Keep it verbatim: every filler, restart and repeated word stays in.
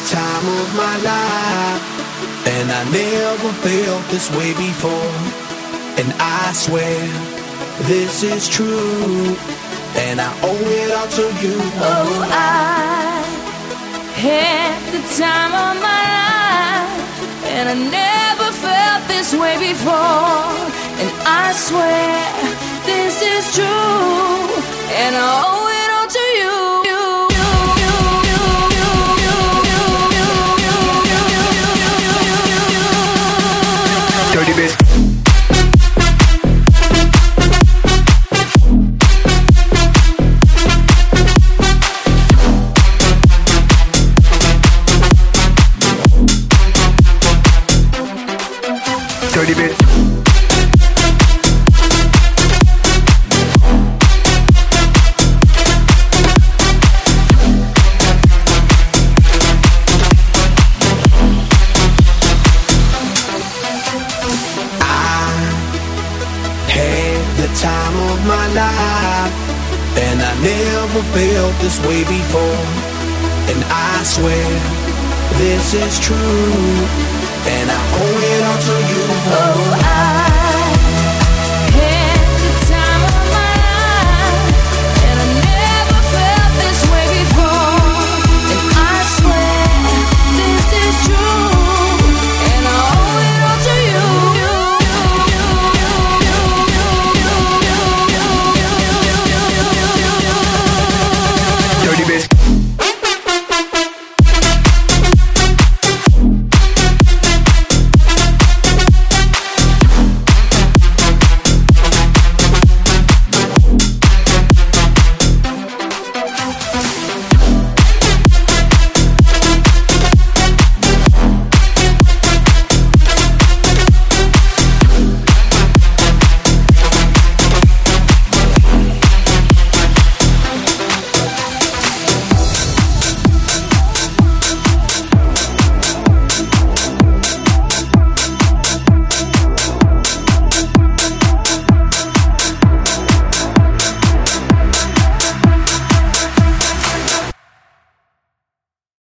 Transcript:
time of my life, and I never felt this way before. And I swear this is true, and I owe it all to you. Oh, I had the time of my life, and I never felt this way before. And I swear this is true, and I owe it all to you. Dirty bit. Dirty bit. Time of my life, and I never felt this way before. And I swear this is true, and I owe it all to you. Oh, I